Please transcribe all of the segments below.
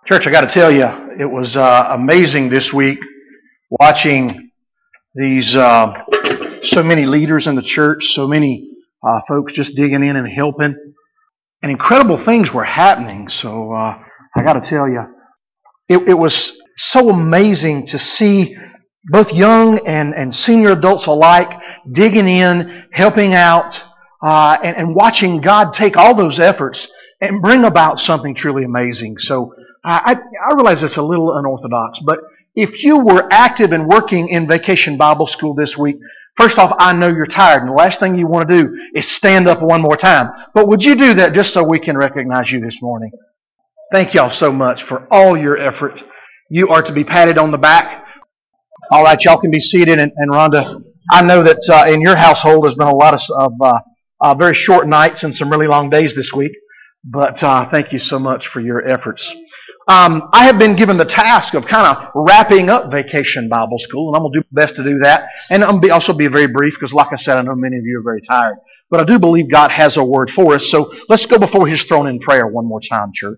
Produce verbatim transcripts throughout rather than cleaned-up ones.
Church, I got to tell you, it was uh, amazing this week watching these uh, so many leaders in the church, so many uh, folks just digging in and helping, and incredible things were happening. So uh, I got to tell you, it, it was so amazing to see both young and, and senior adults alike digging in, helping out, uh, and, and watching God take all those efforts and bring about something truly amazing. So I, I realize it's a little unorthodox, but if you were active and working in Vacation Bible School this week, first off, I know you're tired, and the last thing you want to do is stand up one more time. But would you do that just so we can recognize you this morning? Thank y'all so much for all your effort. You are to be patted on the back. All right, y'all can be seated, and, and Rhonda, I know that uh, in your household there's been a lot of, of uh, uh, very short nights and some really long days this week, but uh, thank you so much for your efforts. Um, I have been given the task of kind of wrapping up Vacation Bible School, and I'm going to do my best to do that. And I'm going to also be very brief because, like I said, I know many of you are very tired. But I do believe God has a word for us. So let's go before His throne in prayer one more time, church.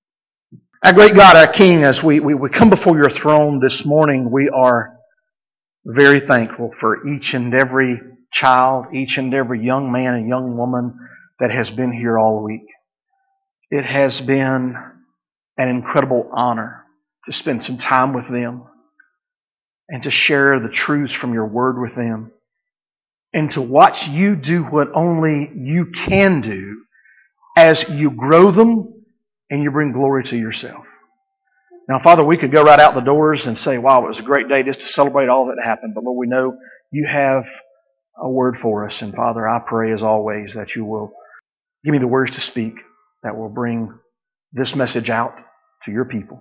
Our great God, our King, as we, we, we come before your throne this morning, we are very thankful for each and every child, each and every young man and young woman that has been here all week. It has been an incredible honor to spend some time with them and to share the truths from your word with them and to watch you do what only you can do as you grow them and you bring glory to yourself. Now, Father, we could go right out the doors and say, wow, it was a great day just to celebrate all that happened. But Lord, we know you have a word for us. And Father, I pray as always that you will give me the words to speak that will bring this message out to your people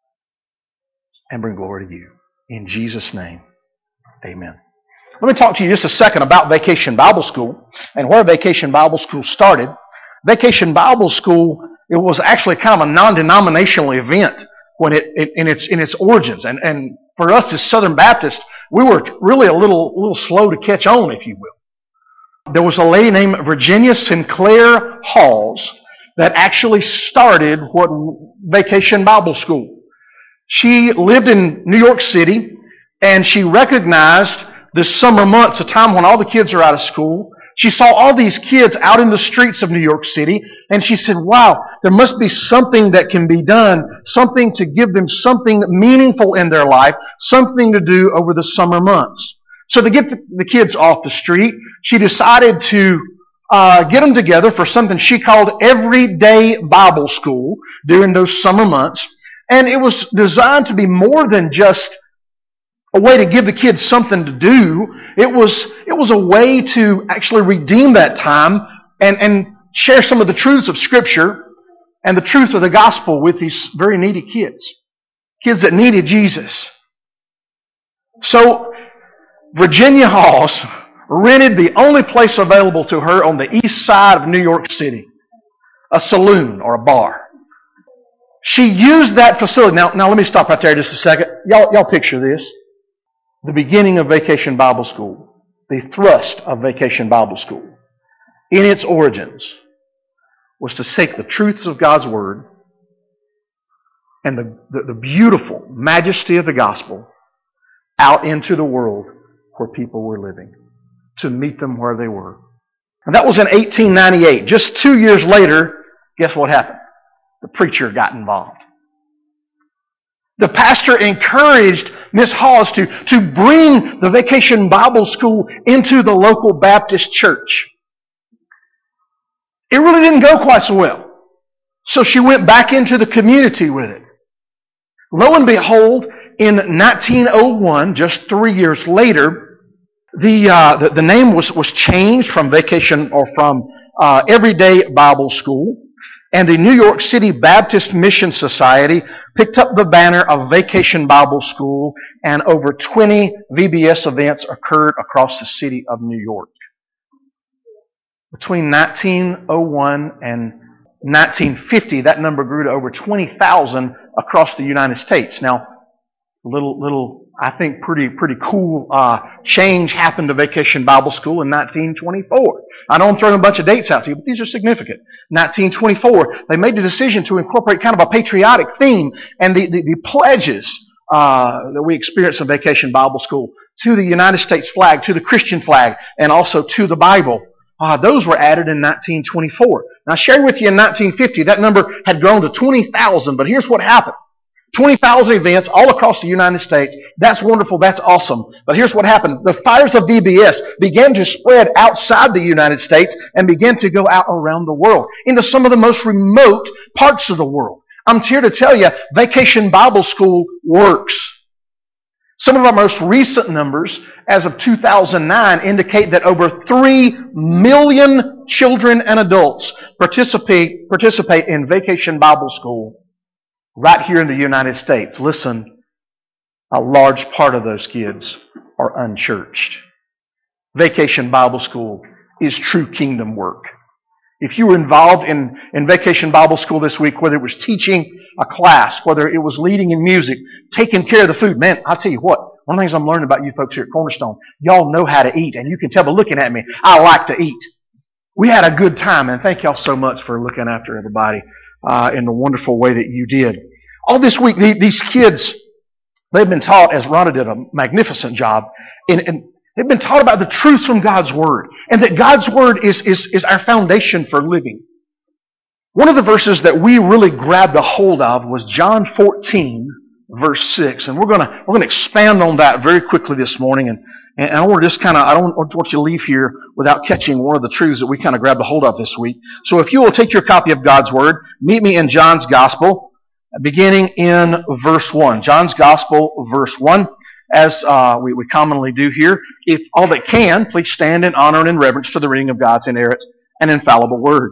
and bring glory to you. In Jesus' name, amen. Let me talk to you just a second about Vacation Bible School and where Vacation Bible School started. Vacation Bible School, it was actually kind of a non-denominational event when it, it in its in its origins. And, and for us as Southern Baptists, we were really a little, little slow to catch on, if you will. There was a lady named Virginia Sinclair Halls that actually started what Vacation Bible School. She lived in New York City, and she recognized the summer months, a time when all the kids are out of school. She saw all these kids out in the streets of New York City, and she said, wow, there must be something that can be done, something to give them something meaningful in their life, something to do over the summer months. So to get the kids off the street, she decided to Uh, get them together for something she called Everyday Bible School during those summer months. And it was designed to be more than just a way to give the kids something to do. It was, it was a way to actually redeem that time and, and share some of the truths of Scripture and the truth of the gospel with these very needy kids. Kids that needed Jesus. So, Virginia Halls rented the only place available to her on the east side of New York City, a saloon or a bar. She used that facility. Now, now let me stop right there just a second. Y'all, y'all picture this. The beginning of Vacation Bible School, the thrust of Vacation Bible School, in its origins, was to take the truths of God's Word and the, the, the beautiful majesty of the gospel out into the world where people were living, to meet them where they were. And that was in eighteen ninety-eight. Just two years later, guess what happened? The preacher got involved. The pastor encouraged Miss Halls to, to bring the Vacation Bible School into the local Baptist church. It really didn't go quite so well. So she went back into the community with it. Lo and behold, in nineteen oh one, just three years later, The, uh, the the name was, was changed from Vacation or from uh, Everyday Bible School, and the New York City Baptist Mission Society picked up the banner of Vacation Bible School, and over twenty V B S events occurred across the city of New York. Between nineteen oh one and nineteen fifty, that number grew to over twenty thousand across the United States. Now, little, little, I think pretty, pretty cool uh, change happened to Vacation Bible School in nineteen twenty-four. I know I'm throwing a bunch of dates out to you, but these are significant. nineteen twenty-four, they made the decision to incorporate kind of a patriotic theme, and the, the, the pledges uh, that we experienced in Vacation Bible School to the United States flag, to the Christian flag, and also to the Bible, uh, those were added in nineteen twenty-four. Now, I shared with you in nineteen fifty, that number had grown to twenty thousand, but here's what happened. twenty thousand events all across the United States. That's wonderful. That's awesome. But here's what happened. The fires of V B S began to spread outside the United States and began to go out around the world into some of the most remote parts of the world. I'm here to tell you, Vacation Bible School works. Some of our most recent numbers, as of two thousand nine, indicate that over three million children and adults participate, participate in Vacation Bible School right here in the United States. Listen, a large part of those kids are unchurched. Vacation Bible School is true kingdom work. If you were involved in, in Vacation Bible School this week, whether it was teaching a class, whether it was leading in music, taking care of the food, man, I'll tell you what, one of the things I'm learning about you folks here at Cornerstone, y'all know how to eat, and you can tell by looking at me, I like to eat. We had a good time, and thank y'all so much for looking after everybody uh, in the wonderful way that you did. All this week, these kids, they've been taught, as Rhonda did a magnificent job, in, in they've been taught about the truth from God's Word, and that God's Word is, is, is our foundation for living. One of the verses that we really grabbed a hold of was John fourteen, verse six, and we're going to we're going to expand on that very quickly this morning, and, and I want to just kind of, I don't want you to leave here without catching one of the truths that we kind of grabbed a hold of this week. So if you will take your copy of God's Word, meet me in John's Gospel, beginning in verse one. John's Gospel, verse one. As uh, we, we commonly do here, if all that can, please stand in honor and in reverence to the reading of God's inerrant and infallible Word.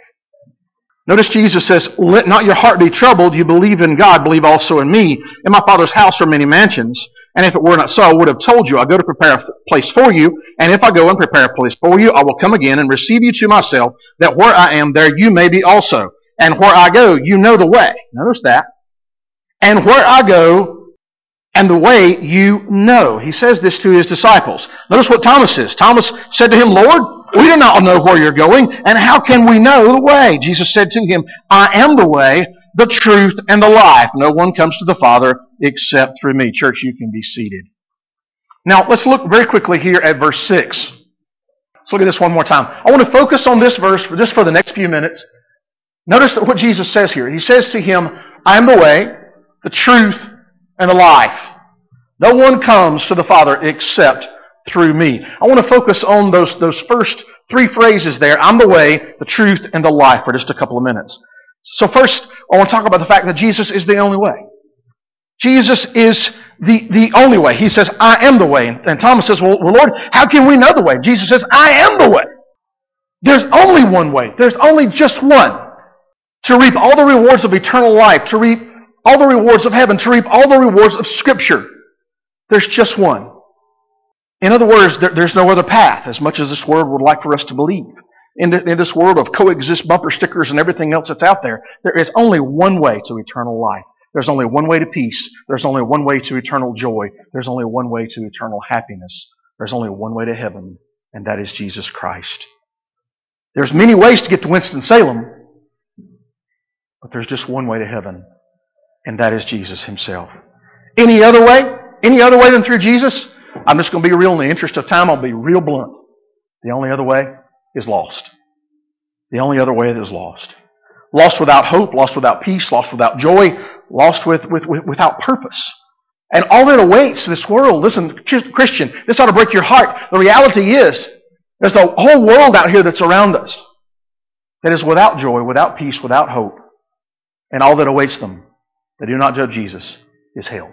Notice Jesus says, "Let not your heart be troubled. You believe in God, believe also in me. In my Father's house are many mansions, and if it were not so, I would have told you. I go to prepare a place for you, and if I go and prepare a place for you, I will come again and receive you to myself, that where I am, there you may be also. And where I go, you know the way." Notice that. "And where I go, and the way you know." He says this to his disciples. Notice what Thomas says. Thomas said to him, "Lord, we do not know where you're going, and how can we know the way?" Jesus said to him, "I am the way, the truth, and the life. No one comes to the Father except through me." Church, you can be seated. Now, let's look very quickly here at verse six. Let's look at this one more time. I want to focus on this verse for just for the next few minutes. Notice what Jesus says here. He says to him, "I am the way, the truth, and the life. No one comes to the Father except through me." I want to focus on those, those first three phrases there. I'm the way, the truth, and the life for just a couple of minutes. So first, I want to talk about the fact that Jesus is the only way. Jesus is the, the only way. He says, "I am the way." And Thomas says, well, well, Lord, how can we know the way? Jesus says, "I am the way." There's only one way. There's only just one. To reap all the rewards of eternal life, to reap all the rewards of heaven, to reap all the rewards of Scripture. There's just one. In other words, there, there's no other path, as much as this world would like for us to believe. In, the, in this world of coexist bumper stickers and everything else that's out there, there is only one way to eternal life. There's only one way to peace. There's only one way to eternal joy. There's only one way to eternal happiness. There's only one way to heaven, and that is Jesus Christ. There's many ways to get to Winston-Salem, but there's just one way to heaven, and that is Jesus Himself. Any other way? Any other way than through Jesus? I'm just going to be real. In the interest of time, I'll be real blunt. The only other way is lost. The only other way is lost. Lost without hope, lost without peace, lost without joy, lost with, with, with without purpose. And all that awaits this world, listen, Christian, this ought to break your heart. The reality is, there's a whole world out here that's around us that is without joy, without peace, without hope. And all that awaits them that do not judge Jesus is hell.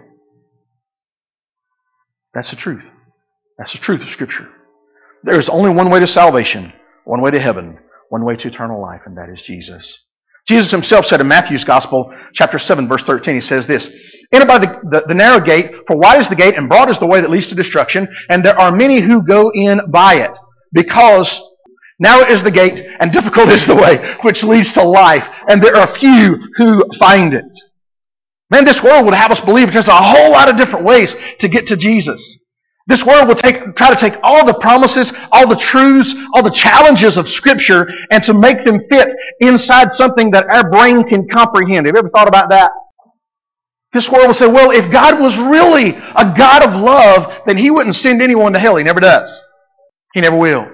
That's the truth. That's the truth of Scripture. There is only one way to salvation, one way to heaven, one way to eternal life, and that is Jesus. Jesus Himself said in Matthew's Gospel, chapter seven, verse thirteen, He says this, "Enter by the, the, the narrow gate, for wide is the gate, and broad is the way that leads to destruction, and there are many who go in by it. Because narrow is the gate, and difficult is the way which leads to life, and there are few who find it." Man, this world would have us believe there's a whole lot of different ways to get to Jesus. This world will take, try to take all the promises, all the truths, all the challenges of Scripture and to make them fit inside something that our brain can comprehend. Have you ever thought about that? This world will say, well, if God was really a God of love, then He wouldn't send anyone to hell. He never does. He never will.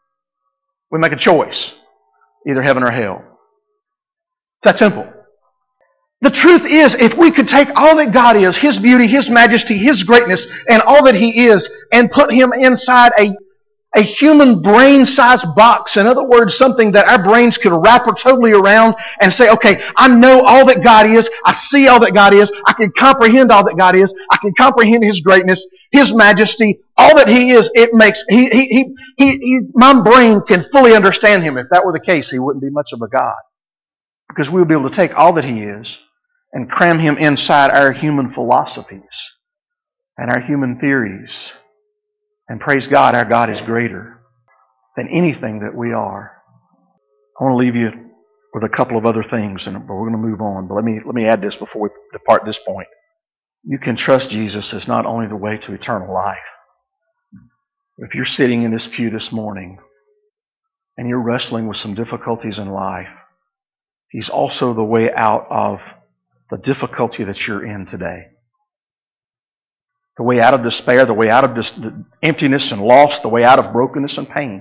We make a choice. Either heaven or hell. It's that simple. The truth is, if we could take all that God is, His beauty, His majesty, His greatness, and all that He is, and put Him inside a, a human brain-sized box, in other words, something that our brains could wrap totally around and say, okay, I know all that God is, I see all that God is, I can comprehend all that God is, I can comprehend His greatness, His majesty, all that He is, it makes, he, he, he, he, he, my brain can fully understand Him. If that were the case, He wouldn't be much of a God. Because we would be able to take all that He is and cram Him inside our human philosophies and our human theories. And praise God, our God is greater than anything that we are. I want to leave you with a couple of other things, and we're going to move on. But let me let me add this before we depart this point. You can trust Jesus as not only the way to eternal life. If you're sitting in this pew this morning and you're wrestling with some difficulties in life, He's also the way out of the difficulty that you're in today. The way out of despair, the way out of this, the emptiness and loss, the way out of brokenness and pain.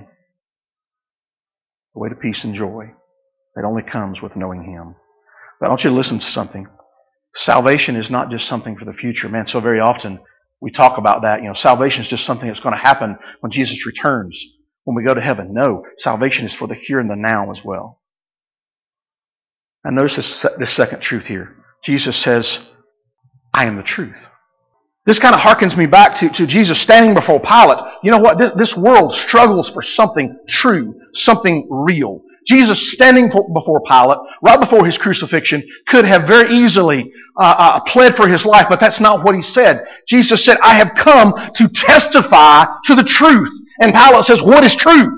The way to peace and joy that only comes with knowing Him. But I want you to listen to something. Salvation is not just something for the future. Man, so very often we talk about that. You know, salvation is just something that's going to happen when Jesus returns, when we go to heaven. No, salvation is for the here and the now as well. And notice this, this second truth here. Jesus says, I am the truth. This kind of harkens me back to, to Jesus standing before Pilate. You know what? This, this world struggles for something true, something real. Jesus standing before Pilate, right before His crucifixion, could have very easily uh, uh, pled for His life, but that's not what He said. Jesus said, I have come to testify to the truth. And Pilate says, what is truth?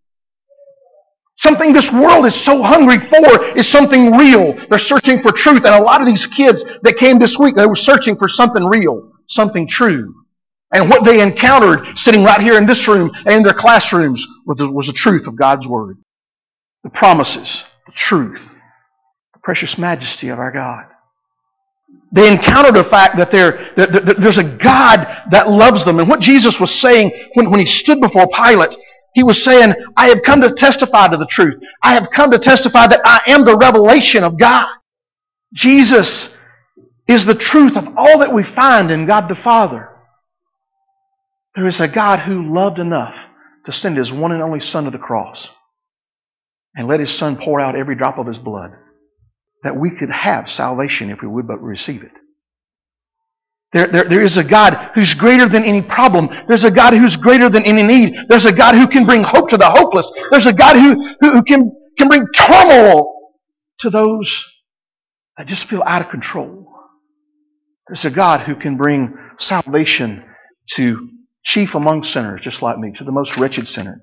Something this world is so hungry for is something real. They're searching for truth. And a lot of these kids that came this week, they were searching for something real, something true. And what they encountered sitting right here in this room and in their classrooms was the, was the truth of God's Word. The promises, the truth, the precious majesty of our God. They encountered the fact that, there, that, that there's a God that loves them. And what Jesus was saying when, when He stood before Pilate, He was saying, I have come to testify to the truth. I have come to testify that I am the revelation of God. Jesus is the truth of all that we find in God the Father. There is a God who loved enough to send His one and only Son to the cross and let His Son pour out every drop of His blood that we could have salvation if we would but receive it. There, there, there is a God who's greater than any problem. There's a God who's greater than any need. There's a God who can bring hope to the hopeless. There's a God who, who, who can, can bring turmoil to those that just feel out of control. There's a God who can bring salvation to chief among sinners, just like me, to the most wretched sinners.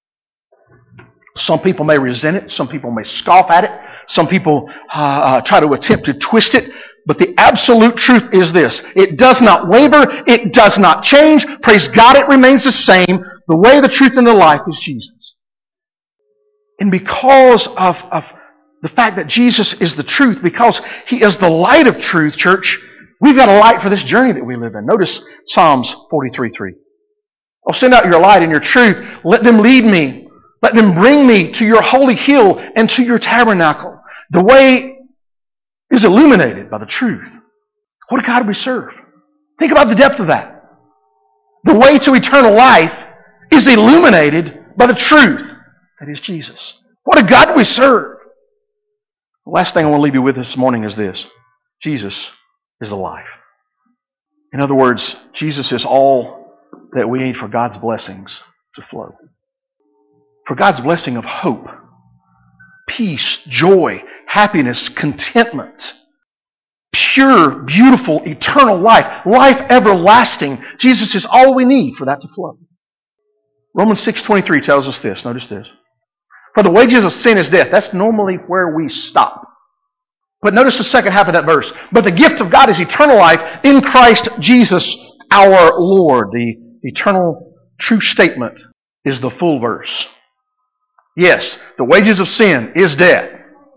Some people may resent it. Some people may scoff at it. Some people uh, uh, try to attempt to twist it. But the absolute truth is this. It does not waver. It does not change. Praise God, it remains the same. The way, the truth, and the life is Jesus. And because of, of the fact that Jesus is the truth, because He is the light of truth, church, we've got a light for this journey that we live in. Notice Psalms forty-three three. Oh, send out your light and your truth. Let them lead me. Let them bring me to your holy hill and to your tabernacle. The way is illuminated by the truth. What a God we serve. Think about the depth of that. The way to eternal life is illuminated by the truth. That is Jesus. What a God we serve. The last thing I want to leave you with this morning is this. Jesus is the life. In other words, Jesus is all that we need for God's blessings to flow. For God's blessing of hope, peace, joy, happiness, contentment, pure, beautiful, eternal life, life everlasting. Jesus is all we need for that to flow. Romans six twenty-three tells us this. Notice this. For the wages of sin is death. That's normally where we stop. But notice the second half of that verse. But the gift of God is eternal life in Christ Jesus our Lord. The eternal true statement is the full verse. Yes, the wages of sin is death.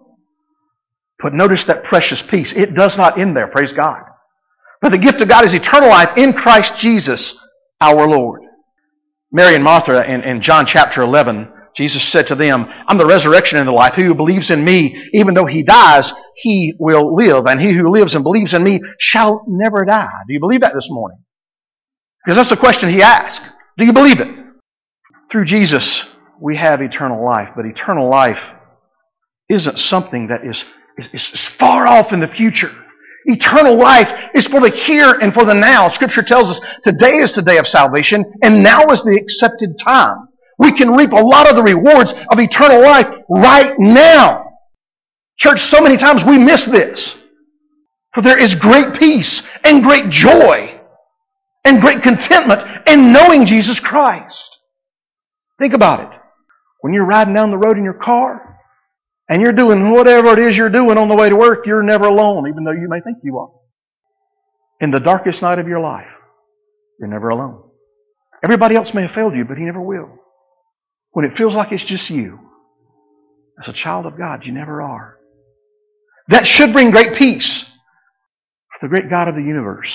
But notice that precious piece. It does not end there, praise God. But the gift of God is eternal life in Christ Jesus our Lord. Mary and Martha in, in John chapter eleven, Jesus said to them, I'm the resurrection and the life. He who believes in me, even though he dies, he will live. And he who lives and believes in me shall never die. Do you believe that this morning? Because that's the question he asked. Do you believe it? Through Jesus, we have eternal life. But eternal life isn't something that is, is, is far off in the future. Eternal life is for the here and for the now. Scripture tells us today is the day of salvation, and now is the accepted time. We can reap a lot of the rewards of eternal life right now. Church, so many times we miss this. For there is great peace and great joy and great contentment in knowing Jesus Christ. Think about it. When you're riding down the road in your car and you're doing whatever it is you're doing on the way to work, you're never alone, even though you may think you are. In the darkest night of your life, you're never alone. Everybody else may have failed you, but He never will. When it feels like it's just you, as a child of God, you never are. That should bring great peace. The great God of the universe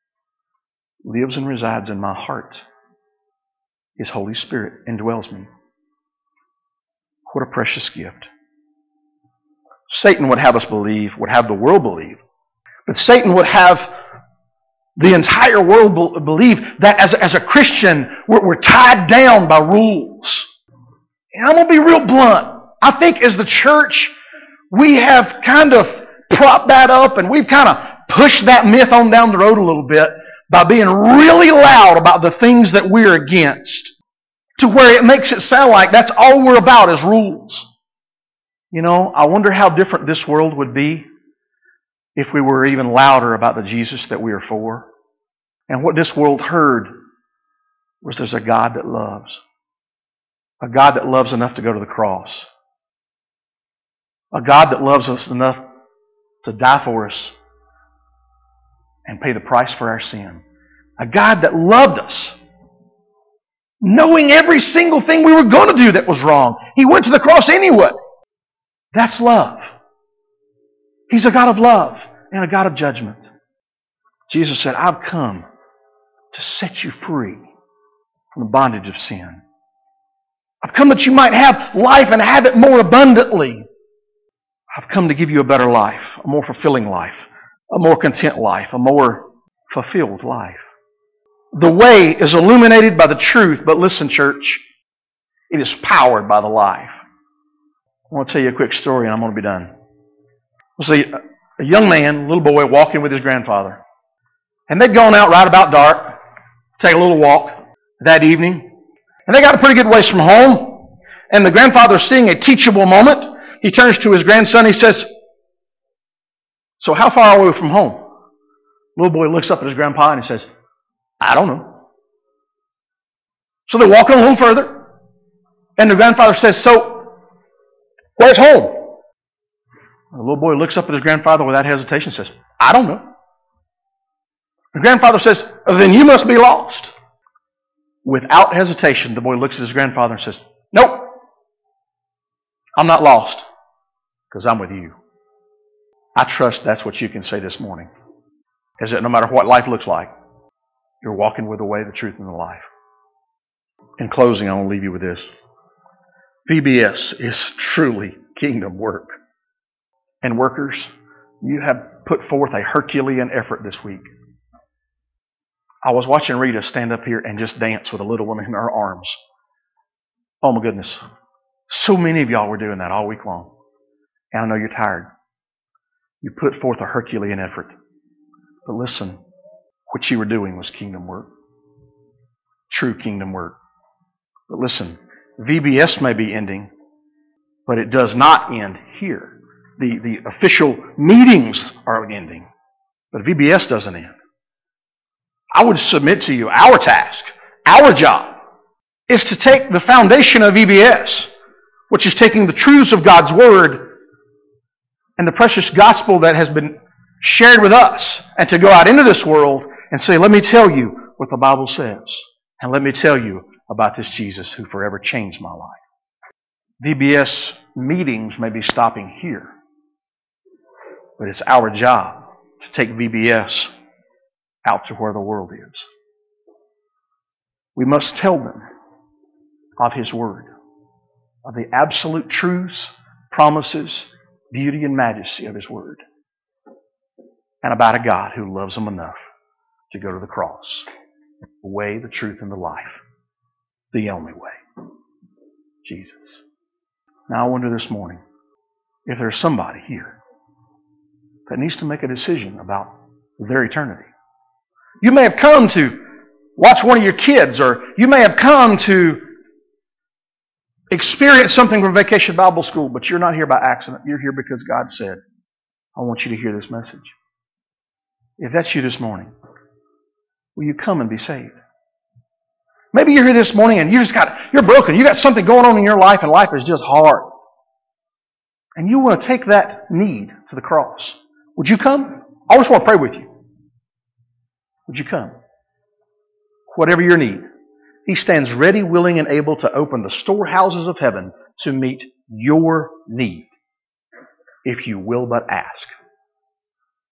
lives and resides in my heart. His Holy Spirit indwells me. What a precious gift. Satan would have us believe, would have the world believe, but Satan would have the entire world believe that as a, as a Christian, we're, we're tied down by rules. And I'm going to be real blunt. I think as the church, we have kind of propped that up and we've kind of pushed that myth on down the road a little bit by being really loud about the things that we're against, to where it makes it sound like that's all we're about is rules. You know, I wonder how different this world would be if we were even louder about the Jesus that we are for. And what this world heard was there's a God that loves. A God that loves enough to go to the cross. A God that loves us enough to die for us and pay the price for our sin. A God that loved us, knowing every single thing we were going to do that was wrong. He went to the cross anyway. That's love. He's a God of love and a God of judgment. Jesus said, I've come to set you free from the bondage of sin. I've come that you might have life and have it more abundantly. I've come to give you a better life, a more fulfilling life, a more content life, a more fulfilled life. The way is illuminated by the truth, but listen, church, it is powered by the life. I want to tell you a quick story and I'm going to be done. We'll see a young man, a little boy, walking with his grandfather. And they'd gone out right about dark, take a little walk that evening. And they got a pretty good ways from home. And the grandfather, seeing a teachable moment, he turns to his grandson, he says, so how far are we from home? The little boy looks up at his grandpa and he says, I don't know. So they're walking a little further. And the grandfather says, so, where's home? The little boy looks up at his grandfather without hesitation and says, I don't know. The grandfather says, then you must be lost. Without hesitation, the boy looks at his grandfather and says, nope, I'm not lost because I'm with you. I trust that's what you can say this morning. Is that no matter what life looks like, you're walking with the way, the truth, and the life. In closing, I want to leave you with this. V B S is truly kingdom work. And workers, you have put forth a Herculean effort this week. I was watching Rita stand up here and just dance with a little one in her arms. Oh my goodness. So many of y'all were doing that all week long. And I know you're tired. You put forth a Herculean effort. But listen, what you were doing was kingdom work. True kingdom work. But listen, V B S may be ending, but it does not end here. The, the official meetings are ending, but V B S doesn't end. I would submit to you, our task, our job, is to take the foundation of V B S, which is taking the truths of God's Word and the precious gospel that has been shared with us, and to go out into this world and say, let me tell you what the Bible says, and let me tell you about this Jesus who forever changed my life. V B S meetings may be stopping here, but it's our job to take V B S out to where the world is. We must tell them of His Word, of the absolute truths, promises, beauty, and majesty of His Word, and about a God who loves them enough to go to the cross. The way, the truth, and the life. The only way. Jesus. Now I wonder this morning if there's somebody here that needs to make a decision about their eternity. You may have come to watch one of your kids, or you may have come to experience something from Vacation Bible School, but you're not here by accident. You're here because God said, I want you to hear this message. If that's you this morning, will you come and be saved? Maybe you're here this morning and you just got, you're broken. You got something going on in your life and life is just hard. And you want to take that need to the cross. Would you come? I just want to pray with you. Would you come? Whatever your need. He stands ready, willing, and able to open the storehouses of heaven to meet your need, if you will but ask.